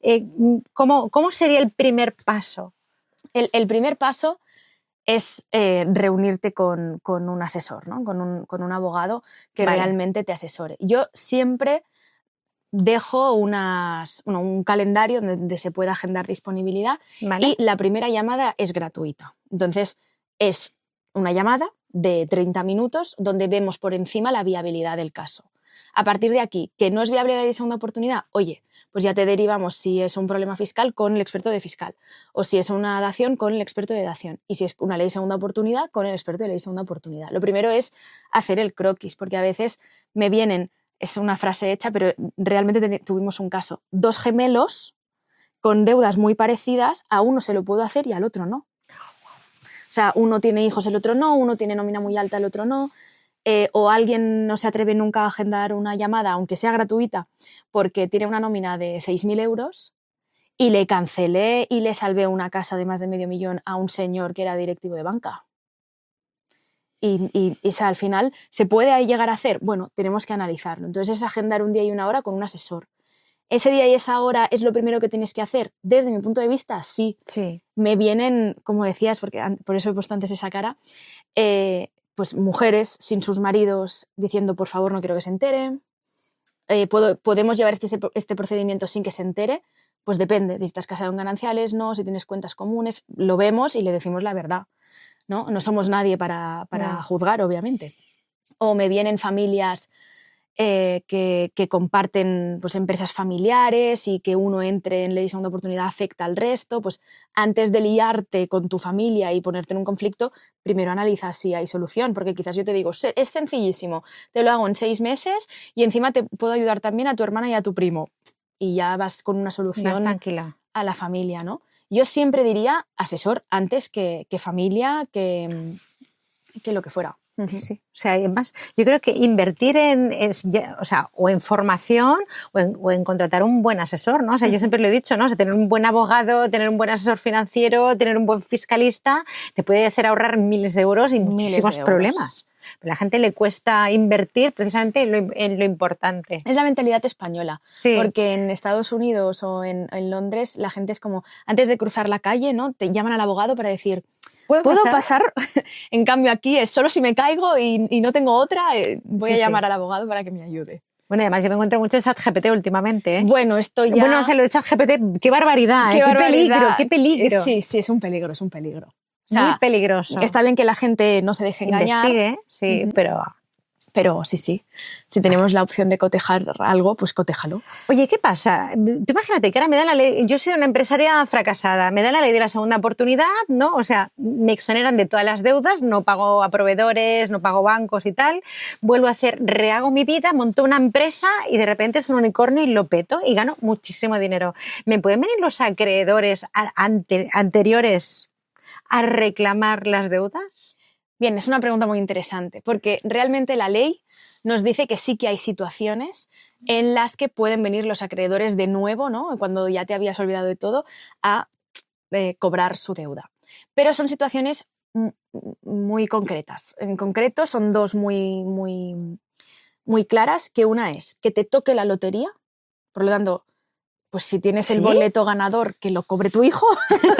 ¿Cómo sería el primer paso? El primer paso es reunirte con un asesor, ¿no? Con un abogado que realmente te asesore. Yo siempre dejo un calendario donde se pueda agendar disponibilidad y la primera llamada es gratuita. Entonces, es una llamada de 30 minutos donde vemos por encima la viabilidad del caso. A partir de aquí, que no es viable la ley de segunda oportunidad, oye, pues ya te derivamos si es un problema fiscal con el experto de fiscal o si es una dación con el experto de dación y si es una ley de segunda oportunidad con el experto de ley de segunda oportunidad. Lo primero es hacer el croquis, porque a veces me vienen, es una frase hecha, pero realmente tuvimos un caso, 2 gemelos con deudas muy parecidas, a uno se lo puedo hacer y al otro no. O sea, uno tiene hijos, el otro no, uno tiene nómina muy alta, el otro no. O alguien no se atreve nunca a agendar una llamada, aunque sea gratuita, porque tiene una nómina de 6.000 euros y le cancelé y le salvé una casa de más de $500.000 a un señor que era directivo de banca. Y o sea, al final, ¿se puede llegar a hacer? Bueno, tenemos que analizarlo. Entonces es agendar un día y una hora con un asesor. ¿Ese día y esa hora es lo primero que tienes que hacer? Desde mi punto de vista, sí. Me vienen, como decías, porque por eso he puesto antes esa cara, pues mujeres sin sus maridos diciendo por favor no quiero que se entere, podemos llevar este procedimiento sin que se entere, pues depende, si estás casado en gananciales, no, si tienes cuentas comunes, lo vemos y le decimos la verdad, no somos nadie para juzgar, obviamente. O me vienen familias que comparten, pues, empresas familiares y que uno entre en ley de segunda oportunidad afecta al resto, pues antes de liarte con tu familia y ponerte en un conflicto, primero analiza si hay solución, porque quizás yo te digo, es sencillísimo, te lo hago en 6 meses y encima te puedo ayudar también a tu hermana y a tu primo y ya vas con una solución más tranquila a la familia, ¿no? Yo siempre diría asesor antes que familia, que lo que fuera. Sí. O sea, además, yo creo que invertir o en formación o en contratar un buen asesor, ¿no? O sea, yo siempre lo he dicho, ¿no? O sea, tener un buen abogado, tener un buen asesor financiero, tener un buen fiscalista, te puede hacer ahorrar miles de euros y muchísimos problemas. Pero a la gente le cuesta invertir precisamente en lo importante. Es la mentalidad española, porque en Estados Unidos o en Londres la gente es como, antes de cruzar la calle, ¿no? Te llaman al abogado para decir, ¿puedo pasar? En cambio aquí es solo si me caigo y no tengo otra, voy a llamar al abogado para que me ayude. Bueno, además yo me encuentro mucho de ChatGPT últimamente, ¿eh? Bueno, esto ya... Bueno, o sea, lo de ChatGPT, qué barbaridad, qué peligro. Sí, es un peligro, es un peligro. O sea, muy peligroso. Está bien que la gente no se deje engañar. Investigue, sí, pero sí. Si tenemos la opción de cotejar algo, pues cotéjalo. Oye, ¿qué pasa? Tú imagínate que ahora me da la ley... Yo soy una empresaria fracasada, me da la ley de la segunda oportunidad, ¿no? O sea, me exoneran de todas las deudas, no pago a proveedores, no pago bancos y tal. Vuelvo a rehago mi vida, monto una empresa y de repente es un unicornio y lo peto y gano muchísimo dinero. ¿Me pueden venir los acreedores anteriores a reclamar las deudas? Bien, es una pregunta muy interesante, porque realmente la ley nos dice que sí que hay situaciones en las que pueden venir los acreedores de nuevo, ¿no? Cuando ya te habías olvidado de todo, a cobrar su deuda. Pero son situaciones muy concretas. En concreto son 2 muy claras, que una es que te toque la lotería, por lo tanto, pues si tienes el boleto ganador, que lo cobre tu hijo.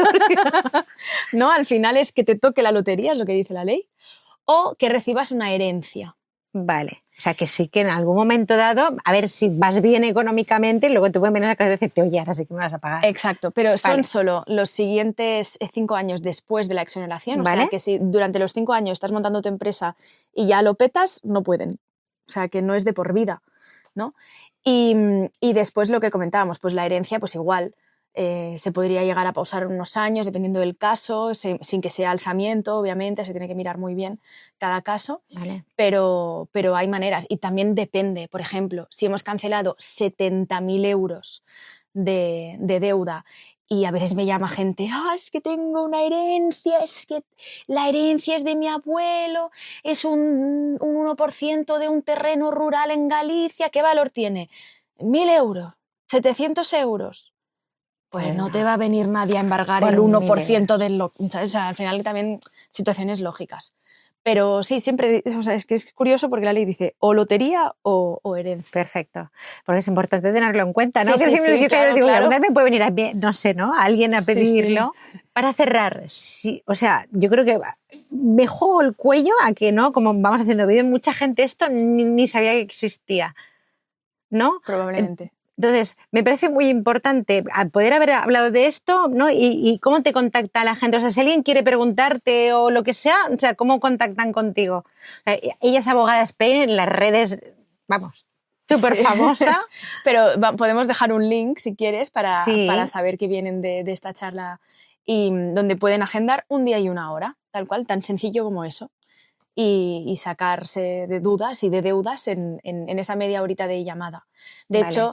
No, al final es que te toque la lotería, es lo que dice la ley. O que recibas una herencia. Vale. O sea, que sí que en algún momento dado, a ver si vas bien económicamente, luego te pueden venir a casa y decirte, oye, ahora sí que me vas a pagar. Exacto, pero son solo los siguientes 5 años después de la exoneración. O sea, que si durante los 5 años estás montando tu empresa y ya lo petas, no pueden. O sea, que no es de por vida, ¿no? Y después lo que comentábamos, pues la herencia, pues igual. Se podría llegar a pausar unos años dependiendo del caso, sin que sea alzamiento, obviamente, se tiene que mirar muy bien cada caso, vale. pero hay maneras. Y también depende, por ejemplo, si hemos cancelado 70.000 euros de deuda y a veces me llama gente, es que tengo una herencia, es que la herencia es de mi abuelo, es un 1% de un terreno rural en Galicia, ¿qué valor tiene? 1.000 euros, 700 euros. Pues no te va a venir nadie a embargar el 1% del lo, ¿sabes? O sea, al final también situaciones lógicas. Pero sí, siempre, o sea, es que es curioso porque la ley dice o lotería o herencia. Perfecto, porque es importante tenerlo en cuenta, ¿no? Sí, que sí, siempre sí, claro. Alguna vez me puede venir no sé, ¿no? Alguien a pedirlo. Sí. Para cerrar, sí, o sea, yo creo que me juego el cuello a que, ¿no? Como vamos haciendo vídeos, mucha gente esto ni sabía que existía, ¿no? Probablemente. Entonces, me parece muy importante poder haber hablado de esto, ¿no? Y cómo te contacta la gente. O sea, si alguien quiere preguntarte o lo que sea, o sea, ¿cómo contactan contigo? O sea, ella es abogada Spain en las redes, vamos, súper famosa. Pero podemos dejar un link, si quieres, para saber que vienen de esta charla y donde pueden agendar un día y una hora, tal cual, tan sencillo como eso. Y sacarse de dudas y de deudas en esa media horita de llamada. De hecho,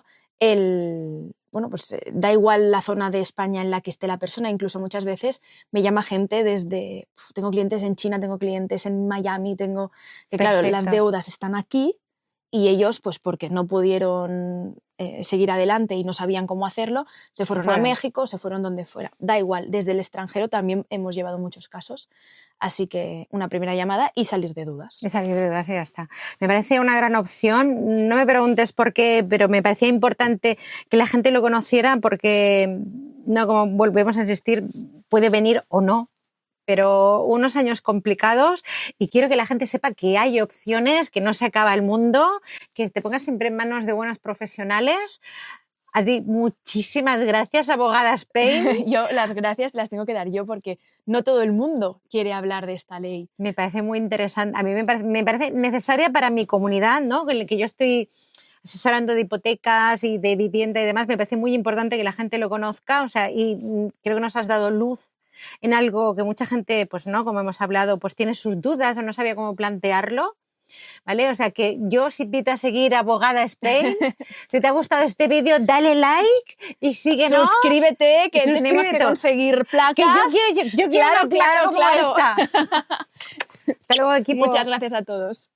pues da igual la zona de España en la que esté la persona, incluso muchas veces me llama gente desde, tengo clientes en China, tengo clientes en Miami, claro, las deudas están aquí y ellos, pues porque no pudieron seguir adelante y no sabían cómo hacerlo, se fueron a México, se fueron donde fuera. Da igual, desde el extranjero también hemos llevado muchos casos, así que una primera llamada y salir de dudas. Y salir de dudas y ya está. Me parece una gran opción, no me preguntes por qué, pero me parecía importante que la gente lo conociera porque, no, como volvemos a insistir, puede venir o no, pero unos años complicados y quiero que la gente sepa que hay opciones, que no se acaba el mundo, que te pongas siempre en manos de buenos profesionales. Adri, muchísimas gracias, abogada Spain. Yo las gracias las tengo que dar yo porque no todo el mundo quiere hablar de esta ley. Me parece muy interesante, a mí me parece necesaria para mi comunidad, ¿no? Que yo estoy asesorando de hipotecas y de vivienda y demás, me parece muy importante que la gente lo conozca, o sea, y creo que nos has dado luz en algo que mucha gente, pues no, como hemos hablado, pues tiene sus dudas o no sabía cómo plantearlo, ¿vale? O sea que yo os invito a seguir a Abogada Spain. Si te ha gustado este vídeo, dale like y síguenos. Suscríbete, que tenemos que conseguir placas. Que yo quiero una placa como esta. Hasta luego, equipo. Muchas gracias a todos.